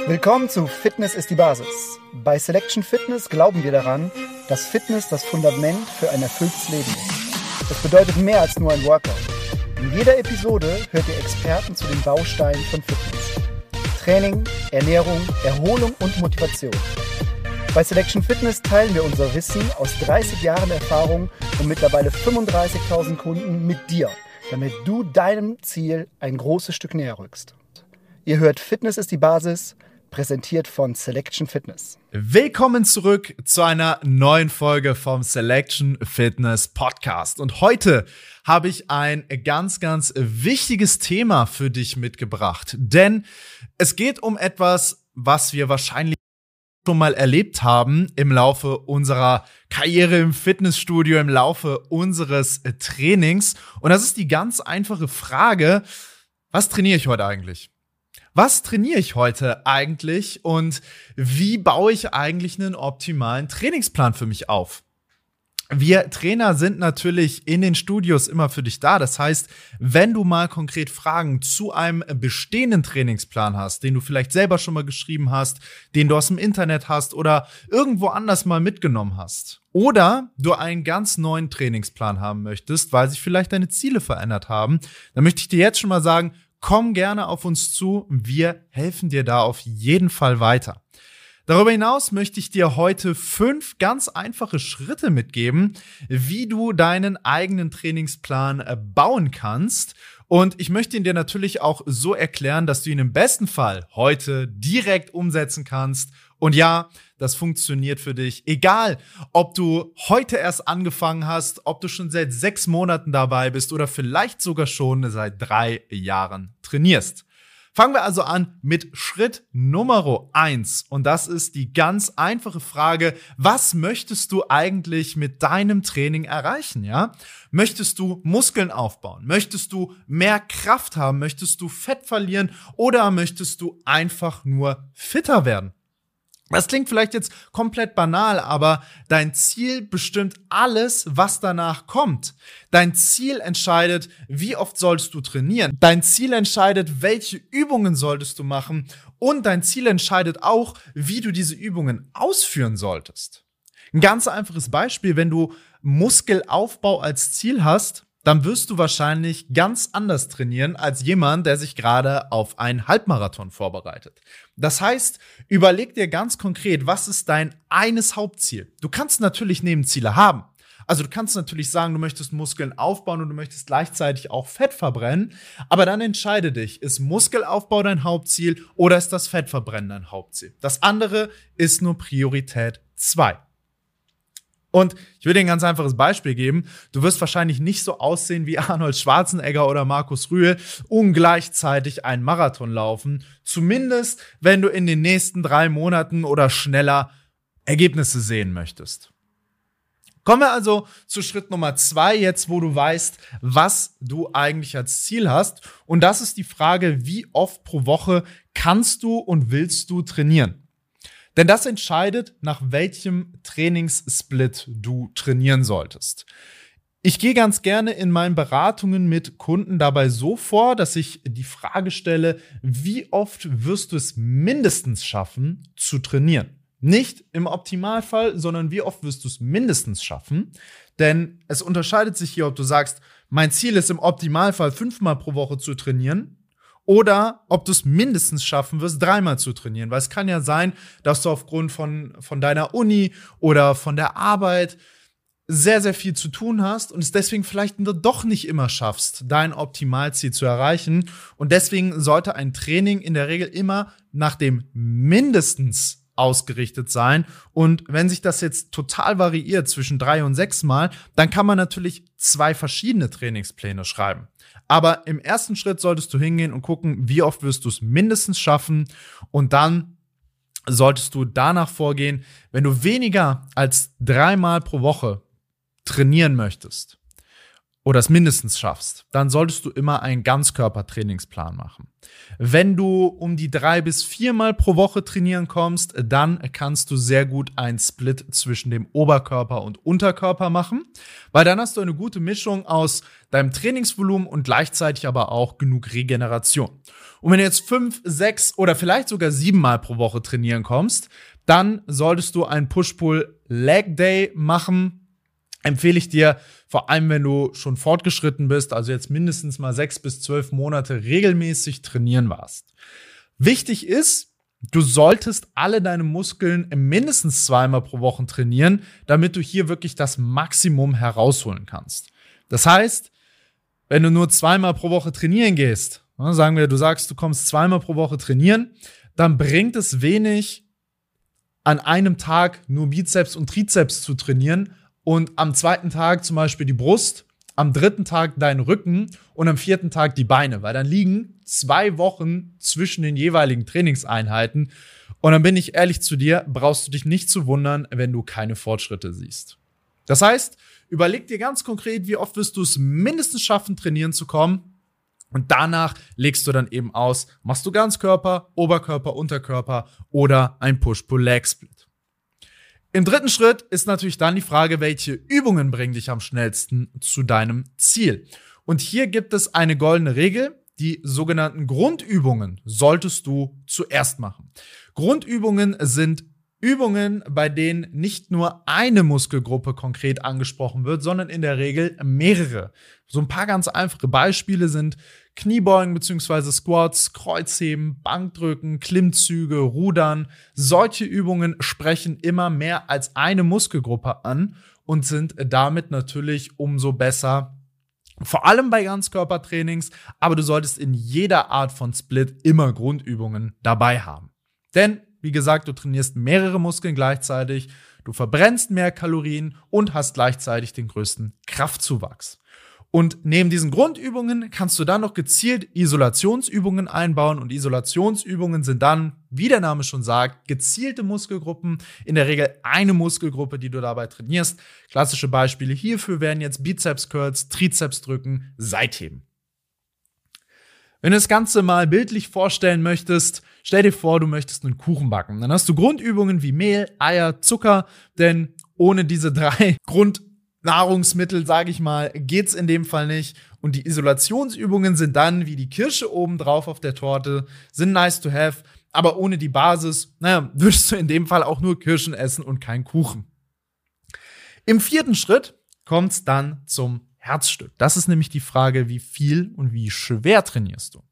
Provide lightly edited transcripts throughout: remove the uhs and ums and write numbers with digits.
Willkommen zu Fitness ist die Basis. Bei Selection Fitness glauben wir daran, dass Fitness das Fundament für ein erfülltes Leben ist. Das bedeutet mehr als nur ein Workout. In jeder Episode hört ihr Experten zu den Bausteinen von Fitness. Training, Ernährung, Erholung und Motivation. Bei Selection Fitness teilen wir unser Wissen aus 30 Jahren Erfahrung und mittlerweile 35.000 Kunden mit dir, damit du deinem Ziel ein großes Stück näher rückst. Ihr hört Fitness ist die Basis, präsentiert von Selection Fitness. Willkommen zurück zu einer neuen Folge vom Selection Fitness Podcast. Und heute habe ich ein ganz, ganz wichtiges Thema für dich mitgebracht. Denn es geht um etwas, was wir wahrscheinlich schon mal erlebt haben im Laufe unserer Karriere im Fitnessstudio, im Laufe unseres Trainings. Und das ist die ganz einfache Frage: Was trainiere ich heute eigentlich? Was trainiere ich heute eigentlich und wie baue ich eigentlich einen optimalen Trainingsplan für mich auf? Wir Trainer sind natürlich in den Studios immer für dich da. Das heißt, wenn du mal konkret Fragen zu einem bestehenden Trainingsplan hast, den du vielleicht selber schon mal geschrieben hast, den du aus dem Internet hast oder irgendwo anders mal mitgenommen hast, oder du einen ganz neuen Trainingsplan haben möchtest, weil sich vielleicht deine Ziele verändert haben, dann möchte ich dir jetzt schon mal sagen: Komm gerne auf uns zu, wir helfen dir da auf jeden Fall weiter. Darüber hinaus möchte ich dir heute 5 ganz einfache Schritte mitgeben, wie du deinen eigenen Trainingsplan bauen kannst. Und ich möchte ihn dir natürlich auch so erklären, dass du ihn im besten Fall heute direkt umsetzen kannst. Und ja, das funktioniert für dich, egal ob du heute erst angefangen hast, ob du schon seit 6 Monaten dabei bist oder vielleicht sogar schon seit 3 Jahren trainierst. Fangen wir also an mit Schritt Nummer 1. Und das ist die ganz einfache Frage: Was möchtest du eigentlich mit deinem Training erreichen? Ja? Möchtest du Muskeln aufbauen? Möchtest du mehr Kraft haben? Möchtest du Fett verlieren? Oder möchtest du einfach nur fitter werden? Das klingt vielleicht jetzt komplett banal, aber dein Ziel bestimmt alles, was danach kommt. Dein Ziel entscheidet, wie oft solltest du trainieren. Dein Ziel entscheidet, welche Übungen solltest du machen. Und dein Ziel entscheidet auch, wie du diese Übungen ausführen solltest. Ein ganz einfaches Beispiel: Wenn du Muskelaufbau als Ziel hast, dann wirst du wahrscheinlich ganz anders trainieren als jemand, der sich gerade auf einen Halbmarathon vorbereitet. Das heißt, überleg dir ganz konkret, was ist dein eines Hauptziel? Du kannst natürlich Nebenziele haben. Also du kannst natürlich sagen, du möchtest Muskeln aufbauen und du möchtest gleichzeitig auch Fett verbrennen. Aber dann entscheide dich, ist Muskelaufbau dein Hauptziel oder ist das Fettverbrennen dein Hauptziel? Das andere ist nur Priorität 2. Und ich will dir ein ganz einfaches Beispiel geben. Du wirst wahrscheinlich nicht so aussehen wie Arnold Schwarzenegger oder Markus Rühl und gleichzeitig einen Marathon laufen. Zumindest, wenn du in den nächsten 3 Monaten oder schneller Ergebnisse sehen möchtest. Kommen wir also zu Schritt Nummer 2, jetzt wo du weißt, was du eigentlich als Ziel hast. Und das ist die Frage: Wie oft pro Woche kannst du und willst du trainieren? Denn das entscheidet, nach welchem Trainingssplit du trainieren solltest. Ich gehe ganz gerne in meinen Beratungen mit Kunden dabei so vor, dass ich die Frage stelle: Wie oft wirst du es mindestens schaffen, zu trainieren? Nicht im Optimalfall, sondern wie oft wirst du es mindestens schaffen? Denn es unterscheidet sich hier, ob du sagst, mein Ziel ist im Optimalfall 5-mal pro Woche zu trainieren, oder ob du es mindestens schaffen wirst, 3-mal zu trainieren. Weil es kann ja sein, dass du aufgrund von deiner Uni oder von der Arbeit sehr, sehr viel zu tun hast und es deswegen vielleicht doch nicht immer schaffst, dein Optimalziel zu erreichen. Und deswegen sollte ein Training in der Regel immer nach dem mindestens ausgerichtet sein. Und wenn sich das jetzt total variiert zwischen 3 und 6-mal, dann kann man natürlich 2 verschiedene Trainingspläne schreiben. Aber im ersten Schritt solltest du hingehen und gucken, wie oft wirst du es mindestens schaffen. Und dann solltest du danach vorgehen, wenn du weniger als 3-mal pro Woche trainieren möchtest oder es mindestens schaffst, dann solltest du immer einen Ganzkörpertrainingsplan machen. Wenn du um die 3 bis 4 Mal pro Woche trainieren kommst, dann kannst du sehr gut einen Split zwischen dem Oberkörper und Unterkörper machen, weil dann hast du eine gute Mischung aus deinem Trainingsvolumen und gleichzeitig aber auch genug Regeneration. Und wenn du jetzt 5, 6 oder vielleicht sogar 7 Mal pro Woche trainieren kommst, dann solltest du einen Push-Pull-Leg-Day machen. Empfehle ich dir, vor allem wenn du schon fortgeschritten bist, also jetzt mindestens mal 6 bis 12 Monate regelmäßig trainieren warst. Wichtig ist, du solltest alle deine Muskeln mindestens 2 Mal pro Woche trainieren, damit du hier wirklich das Maximum herausholen kannst. Das heißt, wenn du nur 2 Mal pro Woche trainieren gehst, sagen wir, du sagst, du kommst 2 Mal pro Woche trainieren, dann bringt es wenig, an einem Tag nur Bizeps und Trizeps zu trainieren und am zweiten Tag zum Beispiel die Brust, am dritten Tag deinen Rücken und am 4. Tag die Beine, weil dann liegen 2 Wochen zwischen den jeweiligen Trainingseinheiten. Und dann bin ich ehrlich zu dir, brauchst du dich nicht zu wundern, wenn du keine Fortschritte siehst. Das heißt, überleg dir ganz konkret, wie oft wirst du es mindestens schaffen, trainieren zu kommen. Und danach legst du dann eben aus, machst du Ganzkörper, Oberkörper, Unterkörper oder ein Push-Pull-Leg-Split. Im dritten Schritt ist natürlich dann die Frage, welche Übungen bringen dich am schnellsten zu deinem Ziel. Und hier gibt es eine goldene Regel. Die sogenannten Grundübungen solltest du zuerst machen. Grundübungen sind Übungen, bei denen nicht nur eine Muskelgruppe konkret angesprochen wird, sondern in der Regel mehrere. So ein paar ganz einfache Beispiele sind Kniebeugen bzw. Squats, Kreuzheben, Bankdrücken, Klimmzüge, Rudern. Solche Übungen sprechen immer mehr als eine Muskelgruppe an und sind damit natürlich umso besser. Vor allem bei Ganzkörpertrainings, aber du solltest in jeder Art von Split immer Grundübungen dabei haben. Denn wie gesagt, du trainierst mehrere Muskeln gleichzeitig, du verbrennst mehr Kalorien und hast gleichzeitig den größten Kraftzuwachs. Und neben diesen Grundübungen kannst du dann noch gezielt Isolationsübungen einbauen. Und Isolationsübungen sind dann, wie der Name schon sagt, gezielte Muskelgruppen. In der Regel eine Muskelgruppe, die du dabei trainierst. Klassische Beispiele hierfür wären jetzt Bizeps-Curls, Trizepsdrücken, Seitheben. Wenn du das Ganze mal bildlich vorstellen möchtest, stell dir vor, du möchtest einen Kuchen backen. Dann hast du Grundübungen wie Mehl, Eier, Zucker, denn ohne diese 3 Grundnahrungsmittel, sage ich mal, geht's in dem Fall nicht. Und die Isolationsübungen sind dann wie die Kirsche oben drauf auf der Torte, sind nice to have, aber ohne die Basis, würdest du in dem Fall auch nur Kirschen essen und keinen Kuchen. Im 4. Schritt kommt's dann zum Herzstück. Das ist nämlich die Frage, wie viel und wie schwer trainierst du.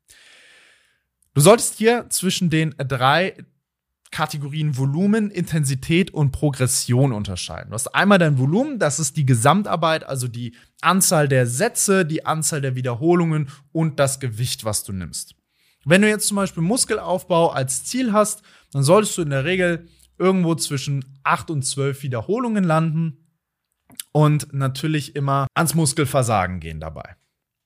Du solltest hier zwischen den 3 Kategorien Volumen, Intensität und Progression unterscheiden. Du hast einmal dein Volumen, das ist die Gesamtarbeit, also die Anzahl der Sätze, die Anzahl der Wiederholungen und das Gewicht, was du nimmst. Wenn du jetzt zum Beispiel Muskelaufbau als Ziel hast, dann solltest du in der Regel irgendwo zwischen 8 und 12 Wiederholungen landen. Und natürlich immer ans Muskelversagen gehen dabei.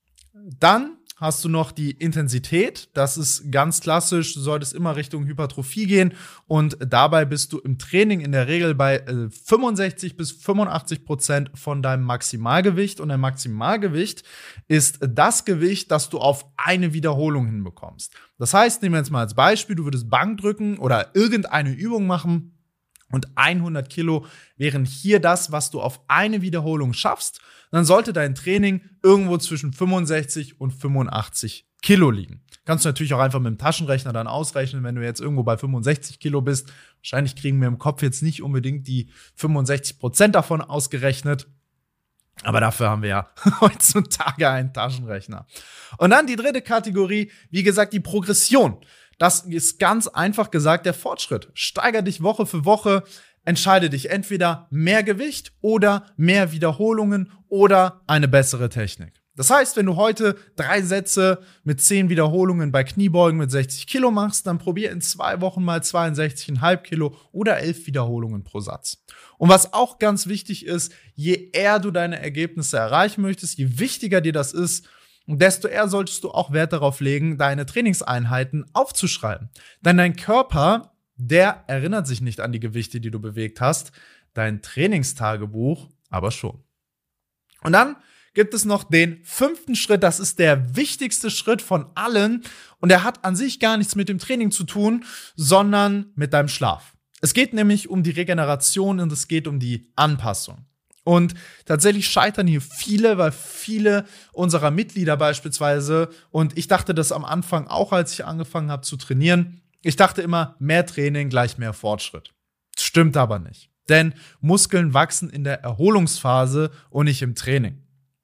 Dann hast du noch die Intensität. Das ist ganz klassisch. Du solltest immer Richtung Hypertrophie gehen. Und dabei bist du im Training in der Regel bei 65 bis 85% von deinem Maximalgewicht. Und dein Maximalgewicht ist das Gewicht, das du auf eine Wiederholung hinbekommst. Das heißt, nehmen wir jetzt mal als Beispiel, du würdest Bankdrücken oder irgendeine Übung machen. Und 100 Kilo wären hier das, was du auf eine Wiederholung schaffst. Dann sollte dein Training irgendwo zwischen 65 und 85 Kilo liegen. Kannst du natürlich auch einfach mit dem Taschenrechner dann ausrechnen, wenn du jetzt irgendwo bei 65 Kilo bist. Wahrscheinlich kriegen wir im Kopf jetzt nicht unbedingt die 65% davon ausgerechnet. Aber dafür haben wir ja heutzutage einen Taschenrechner. Und dann die dritte Kategorie, wie gesagt, die Progression. Das ist ganz einfach gesagt der Fortschritt. Steiger dich Woche für Woche, entscheide dich entweder mehr Gewicht oder mehr Wiederholungen oder eine bessere Technik. Das heißt, wenn du heute 3 Sätze mit 10 Wiederholungen bei Kniebeugen mit 60 Kilo machst, dann probier in 2 Wochen mal 62,5 Kilo oder 11 Wiederholungen pro Satz. Und was auch ganz wichtig ist, je eher du deine Ergebnisse erreichen möchtest, je wichtiger dir das ist, desto eher solltest du auch Wert darauf legen, deine Trainingseinheiten aufzuschreiben. Denn dein Körper, der erinnert sich nicht an die Gewichte, die du bewegt hast, dein Trainingstagebuch aber schon. Und dann gibt es noch den 5. Schritt. Das ist der wichtigste Schritt von allen. Und er hat an sich gar nichts mit dem Training zu tun, sondern mit deinem Schlaf. Es geht nämlich um die Regeneration und es geht um die Anpassung. Und tatsächlich scheitern hier viele, weil viele unserer Mitglieder beispielsweise, und ich dachte das am Anfang auch, als ich angefangen habe zu trainieren, ich dachte immer, mehr Training gleich mehr Fortschritt. Das stimmt aber nicht. Denn Muskeln wachsen in der Erholungsphase und nicht im Training.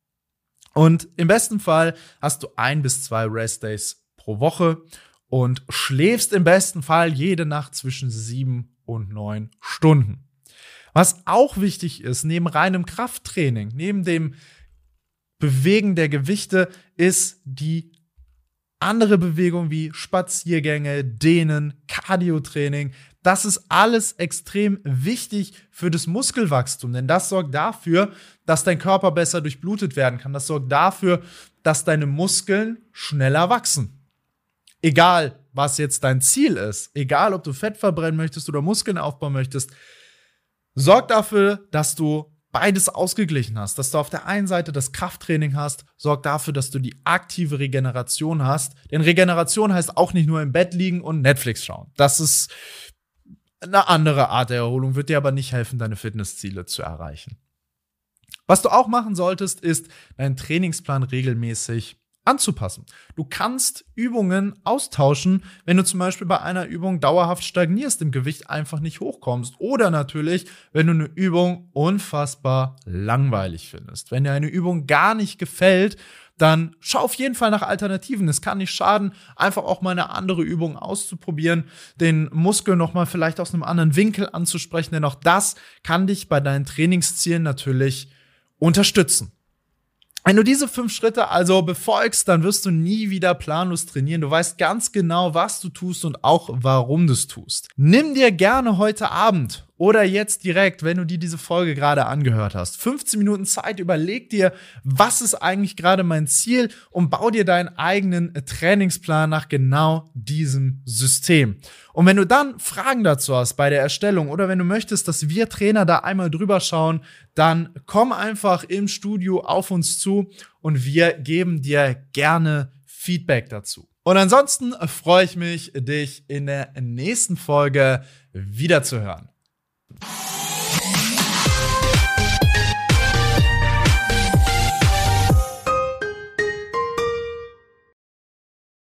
Und im besten Fall hast du 1 bis 2 Restdays pro Woche und schläfst im besten Fall jede Nacht zwischen 7 und 9 Stunden. Was auch wichtig ist, neben reinem Krafttraining, neben dem Bewegen der Gewichte, ist die andere Bewegung wie Spaziergänge, Dehnen, Cardio-Training. Das ist alles extrem wichtig für das Muskelwachstum, denn das sorgt dafür, dass dein Körper besser durchblutet werden kann. Das sorgt dafür, dass deine Muskeln schneller wachsen. Egal, was jetzt dein Ziel ist, egal, ob du Fett verbrennen möchtest oder Muskeln aufbauen möchtest, sorg dafür, dass du beides ausgeglichen hast, dass du auf der einen Seite das Krafttraining hast, sorg dafür, dass du die aktive Regeneration hast. Denn Regeneration heißt auch nicht nur im Bett liegen und Netflix schauen. Das ist eine andere Art der Erholung, wird dir aber nicht helfen, deine Fitnessziele zu erreichen. Was du auch machen solltest, ist, deinen Trainingsplan regelmäßig anzupassen. Du kannst Übungen austauschen, wenn du zum Beispiel bei einer Übung dauerhaft stagnierst, im Gewicht einfach nicht hochkommst. Oder natürlich, wenn du eine Übung unfassbar langweilig findest. Wenn dir eine Übung gar nicht gefällt, dann schau auf jeden Fall nach Alternativen. Es kann nicht schaden, einfach auch mal eine andere Übung auszuprobieren, den Muskel nochmal vielleicht aus einem anderen Winkel anzusprechen, denn auch das kann dich bei deinen Trainingszielen natürlich unterstützen. Wenn du diese 5 Schritte also befolgst, dann wirst du nie wieder planlos trainieren. Du weißt ganz genau, was du tust und auch, warum du es tust. Nimm dir gerne heute Abend oder jetzt direkt, wenn du dir diese Folge gerade angehört hast, 15 Minuten Zeit, überleg dir, was ist eigentlich gerade mein Ziel und bau dir deinen eigenen Trainingsplan nach genau diesem System. Und wenn du dann Fragen dazu hast bei der Erstellung oder wenn du möchtest, dass wir Trainer da einmal drüber schauen, dann komm einfach im Studio auf uns zu und wir geben dir gerne Feedback dazu. Und ansonsten freue ich mich, dich in der nächsten Folge wiederzuhören.